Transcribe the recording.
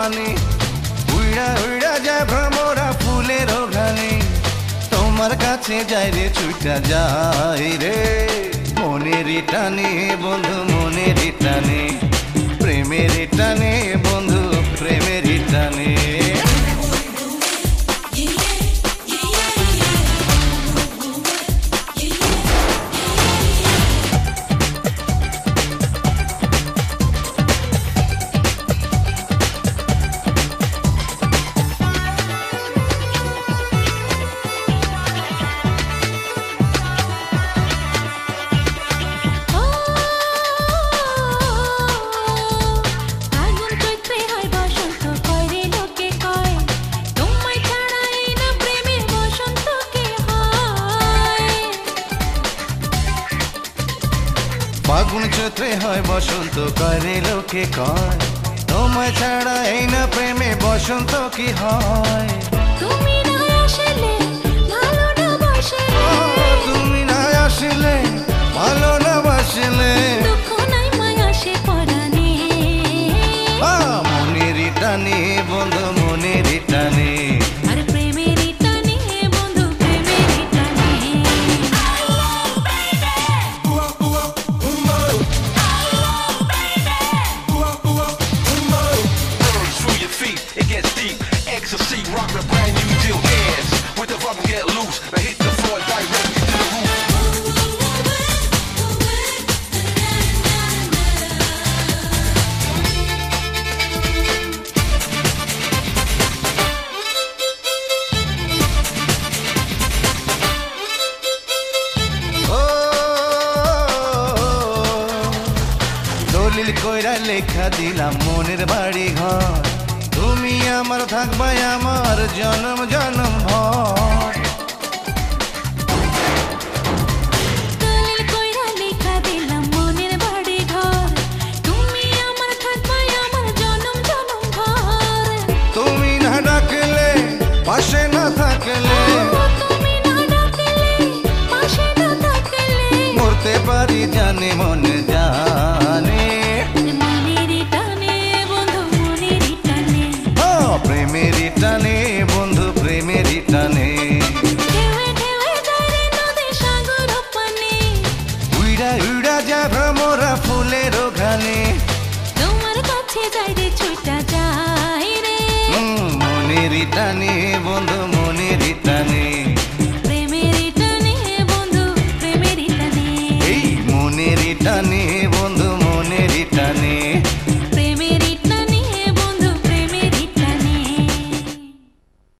পানি উইড়া উইড়া যায় ভ্রমরা ফুলের ঘানি তোমার কাছে যাই রে ছুটা যাই রে মনের টানে বন্ধু মনের টানে প্রেমের টানে বন্ধু প্রেমের টানে ফাগুন চৈত্রে হয় বসন্ত করে লোকে কয় তোমায় ছাড়া এই না প্রেমে বসন্ত কি হয় তুমি না আসলে ভালো না বাসলে তুমি না আসলে ভালো না বাসলে দুঃখ নাই মায়া সে পরানে মনের টানে বন্ধু মনের টানে আর প্রেমের টানে বন্ধু প্রেমের টানে Through your feet, it gets deep. Ecstasy, rock the brand new deal. Dance with the rubber, get loose. Now hit the floor directly to the roof. ও দলিল কইরা লেখা দিলাম মনের বাড়ি ঘর তুমি আমার থাকবাই আমার জনম জনম ভর দলিল কইরা লেখা দিলাম মনের বাড়ি ঘর তুমি আমার থাকবাই আমার জনম জনম ঘর তুমি না ডাকলে পাশে না থাকলে তুমি না ডাকলে পাশে না থাকলে মরতে পারি জানে মনে জানে মনের টানে বন্ধু মনের টানে প্রেমের টানে বন্ধু প্রেমের টানে ঢেউয়ে ঢেউয়ে যায় রে নদী সাগর পানে উইড়া উইড়া যা ভ্রমরা ফুলের ঘানে তোমার কাছে যাই রে ছুটা যাই রে মনের টানে বন্ধু